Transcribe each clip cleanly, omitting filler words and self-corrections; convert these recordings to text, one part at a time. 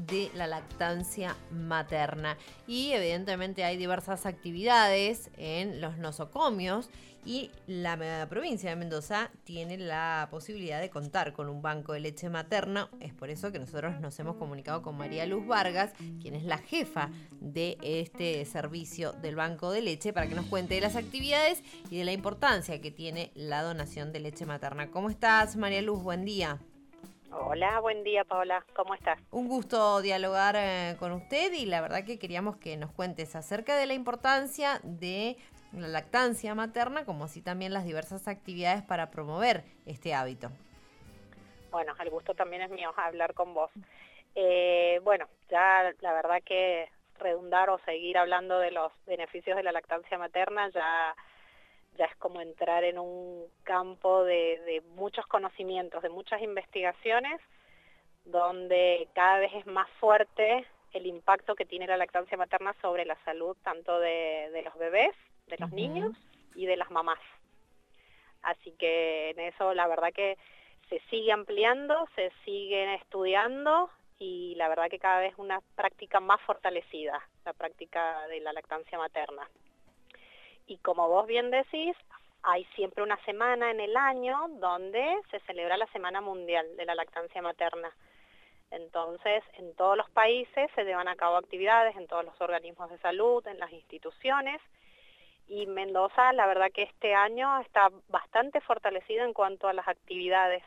de la lactancia materna. Y evidentemente hay diversas actividades en los nosocomios y la provincia de Mendoza tiene la posibilidad de contar con un banco de leche materna. Es por eso que nosotros nos hemos comunicado con María Luz Vargas, quien es la jefa de este servicio del banco de leche, para que nos cuente de las actividades y de la importancia que tiene la donación de leche materna. ¿Cómo estás, María Luz? Buen día. Hola, buen día, Paola. ¿Cómo estás? Un gusto dialogar con usted y la verdad que queríamos que nos cuentes acerca de la importancia de la lactancia materna, como así también las diversas actividades para promover este hábito. Bueno, el gusto también es mío hablar con vos. Bueno, ya la verdad que redundar o seguir hablando de los beneficios de la lactancia materna ya es como entrar en un campo de muchos conocimientos, de muchas investigaciones, donde cada vez es más fuerte el impacto que tiene la lactancia materna sobre la salud tanto de los bebés, de los niños y de las mamás. Así que en eso la verdad que se sigue ampliando, se sigue estudiando y la verdad que cada vez una práctica más fortalecida, la práctica de la lactancia materna. Y como vos bien decís, hay siempre una semana en el año donde se celebra la Semana Mundial de la Lactancia Materna. Entonces, en todos los países se llevan a cabo actividades, en todos los organismos de salud, en las instituciones, y Mendoza, la verdad que este año está bastante fortalecida en cuanto a las actividades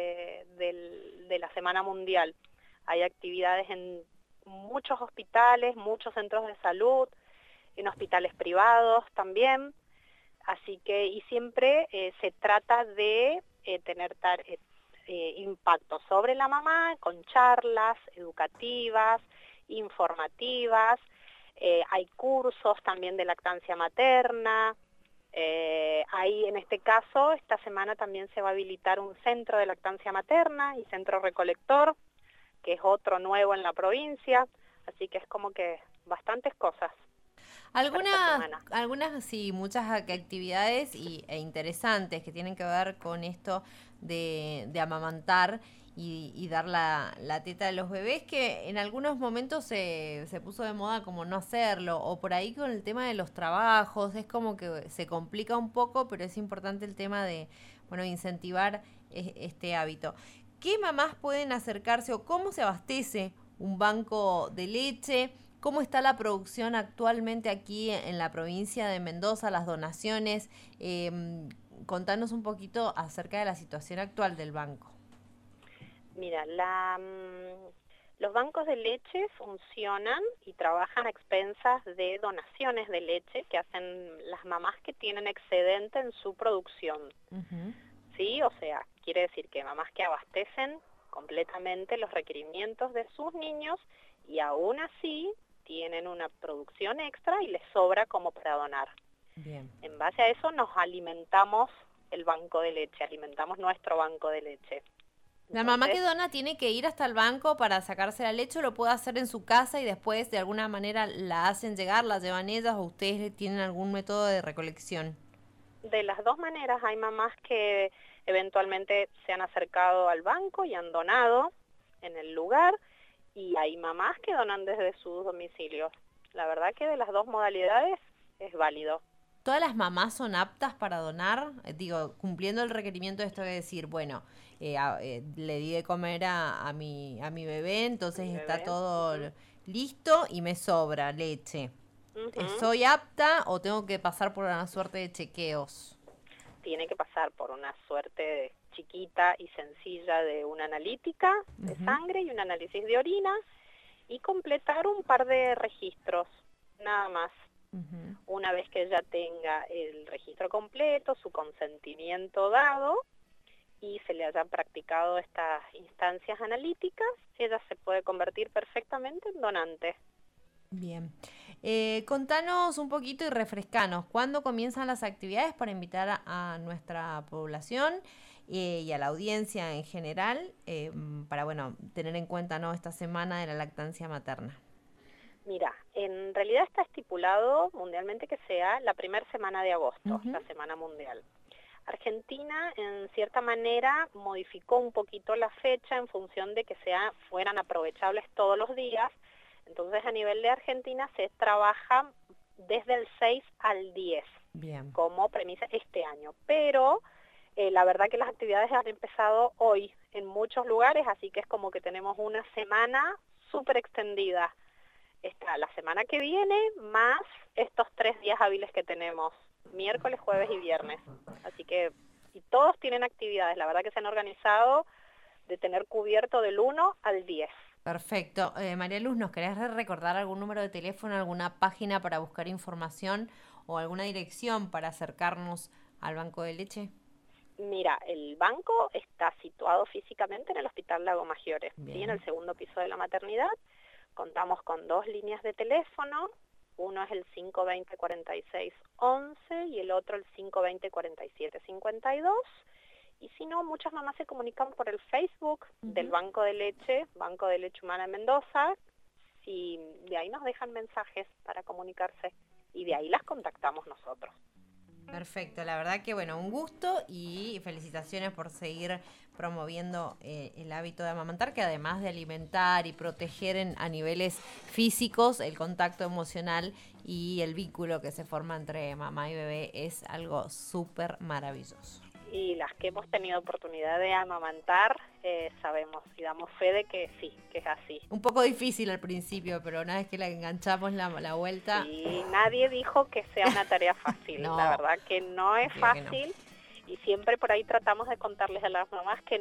de la Semana Mundial. Hay actividades en muchos hospitales, muchos centros de salud, en hospitales privados también, así que y siempre se trata de tener impacto sobre la mamá con charlas educativas, informativas, hay cursos también de lactancia materna, hay en este caso, esta semana también se va a habilitar un centro de lactancia materna y centro recolector, que es otro nuevo en la provincia, así que es como que bastantes cosas. Algunas sí, muchas actividades e interesantes que tienen que ver con esto de amamantar y dar la teta a los bebés, que en algunos momentos se puso de moda como no hacerlo, o por ahí con el tema de los trabajos, es como que se complica un poco, pero es importante el tema de, bueno, incentivar este hábito. ¿Qué mamás pueden acercarse o cómo se abastece un banco de leche? ¿Cómo está la producción actualmente aquí en la provincia de Mendoza, las donaciones? Contanos un poquito acerca de la situación actual del banco. Mira, los bancos de leche funcionan y trabajan a expensas de donaciones de leche que hacen las mamás que tienen excedente en su producción. ¿Sí? O sea, quiere decir que mamás que abastecen completamente los requerimientos de sus niños y aún así tienen una producción extra y les sobra como para donar. Bien. En base a eso nos alimentamos el banco de leche, alimentamos nuestro banco de leche. ¿La mamá que dona tiene que ir hasta el banco para sacarse la leche o lo puede hacer en su casa y después de alguna manera la hacen llegar, la llevan ellas o ustedes tienen algún método de recolección? De las dos maneras, hay mamás que eventualmente se han acercado al banco y han donado en el lugar y hay mamás que donan desde sus domicilios. La verdad que de las dos modalidades es válido. ¿Todas las mamás son aptas para donar? Digo, cumpliendo el requerimiento de esto de decir, bueno, le di de comer a mi bebé, entonces está todo listo y me sobra leche. ¿Soy apta o tengo que pasar por una suerte de chequeos? Tiene que pasar por una suerte chiquita y sencilla de una analítica de sangre y un análisis de orina y completar un par de registros, nada más. Una vez que ella tenga el registro completo, su consentimiento dado y se le hayan practicado estas instancias analíticas, ella se puede convertir perfectamente en donante. Bien. Contanos un poquito y refrescanos, ¿cuándo comienzan las actividades para invitar a nuestra población y a la audiencia en general para, bueno, tener en cuenta, ¿no?, esta semana de la lactancia materna? Mira, en realidad está estipulado mundialmente que sea la primera semana de agosto, la semana mundial. Argentina, en cierta manera, modificó un poquito la fecha en función de que fueran aprovechables todos los días. Entonces, a nivel de Argentina se trabaja desde el 6 al 10 Bien. como premisa este año. Pero la verdad que las actividades han empezado hoy en muchos lugares, así que es como que tenemos una semana súper extendida. Está la semana que viene más estos 3 días hábiles que tenemos, miércoles, jueves y viernes. Así que, y todos tienen actividades, la verdad que se han organizado de tener cubierto del 1 al 10. Perfecto. María Luz, ¿nos querés recordar algún número de teléfono, alguna página para buscar información o alguna dirección para acercarnos al banco de leche? Mira, el banco está situado físicamente en el Hospital Lago Maggiore, ¿sí? En el 2º piso de la maternidad. Contamos con 2 líneas de teléfono, uno es el 520-4611 y el otro el 520-4752. Y si no, muchas mamás se comunican por el Facebook del Banco de Leche Humana de Mendoza, y de ahí nos dejan mensajes para comunicarse y de ahí las contactamos nosotros. Perfecto, la verdad que bueno, un gusto y felicitaciones por seguir promoviendo el hábito de amamantar, que además de alimentar y proteger a niveles físicos, el contacto emocional y el vínculo que se forma entre mamá y bebé es algo súper maravilloso. Y las que hemos tenido oportunidad de amamantar, sabemos y damos fe de que sí, que es así. Un poco difícil al principio, pero una vez que la enganchamos la vuelta... Sí, nadie dijo que sea una tarea fácil, No, la verdad que no es fácil, que no. Y siempre por ahí tratamos de contarles a las mamás que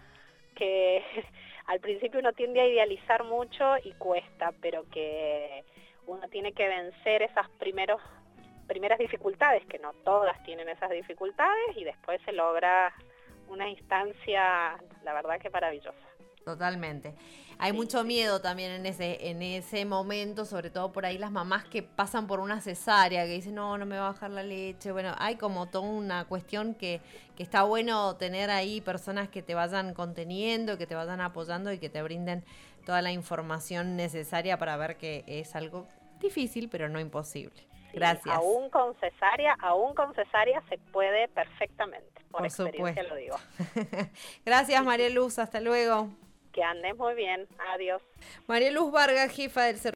al principio uno tiende a idealizar mucho y cuesta, pero que uno tiene que vencer esas primeras dificultades, que no todas tienen esas dificultades, y después se logra una instancia, la verdad que maravillosa. Totalmente. Hay mucho miedo también en ese momento, sobre todo por ahí las mamás que pasan por una cesárea, que dicen, no me va a bajar la leche. Bueno, hay como toda una cuestión que está bueno tener ahí personas que te vayan conteniendo, que te vayan apoyando y que te brinden toda la información necesaria para ver que es algo difícil, pero no imposible. Gracias. Aún con cesárea se puede perfectamente, por experiencia supuesto. Lo digo. Gracias, María Luz, hasta luego. Que andes muy bien, adiós. María Luz Vargas, jefa del servicio